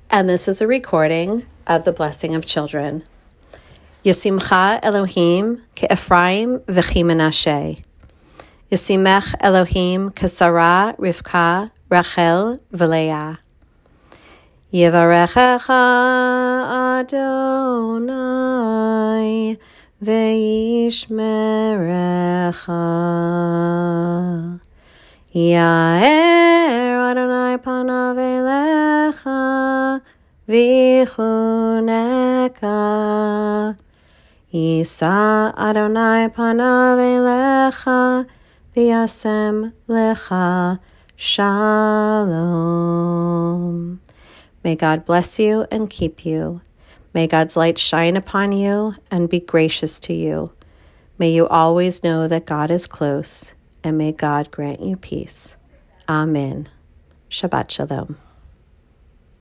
And this is a recording of the Blessing of Children. Yasimcha Elohim ke'Ephraim v'chi Menashe. Yasimech Elohim keSarah, Rivka, Rachel v'Leah. Yevarechecha Adonai ve'yishmerecha. Ya'er Adonai panav elecha v'chuneka. Yisa Adonai panav elecha v'yasem lecha shalom. May God bless you and keep you. May God's light shine upon you and be gracious to you. May you always know that God is close, and may God grant you peace. Amen. Shabbat Shalom.